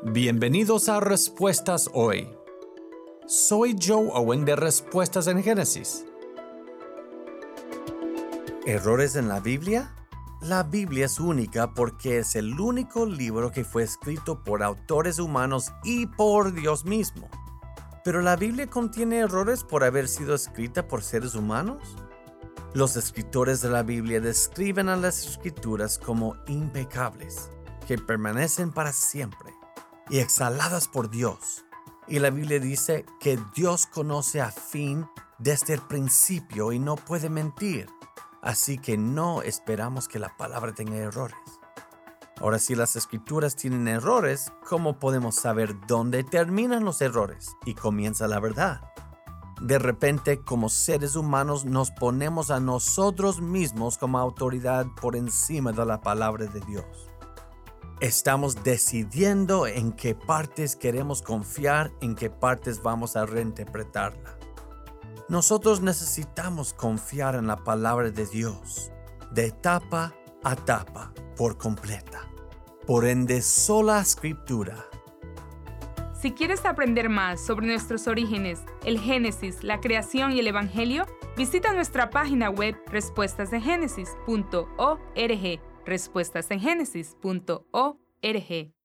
Bienvenidos a Respuestas Hoy. Soy Joe Owen de Respuestas en Génesis. ¿Errores en la Biblia? La Biblia es única porque es el único libro que fue escrito por autores humanos y por Dios mismo. ¿Pero la Biblia contiene errores por haber sido escrita por seres humanos? Los escritores de la Biblia describen a las Escrituras como impecables, que permanecen para siempre y exhaladas por Dios. Y la Biblia dice que Dios conoce a fin desde el principio y no puede mentir. Así que no esperamos que la palabra tenga errores. Ahora, si las Escrituras tienen errores, ¿cómo podemos saber dónde terminan los errores y comienza la verdad? De repente, como seres humanos, nos ponemos a nosotros mismos como autoridad por encima de la palabra de Dios. Estamos decidiendo en qué partes queremos confiar, en qué partes vamos a reinterpretarla. Nosotros necesitamos confiar en la palabra de Dios, de tapa a tapa, por completa. Por ende, sola Escritura. Si quieres aprender más sobre nuestros orígenes, el Génesis, la creación y el Evangelio, visita nuestra página web respuestasengenesis.org. respuestasengenesis.org.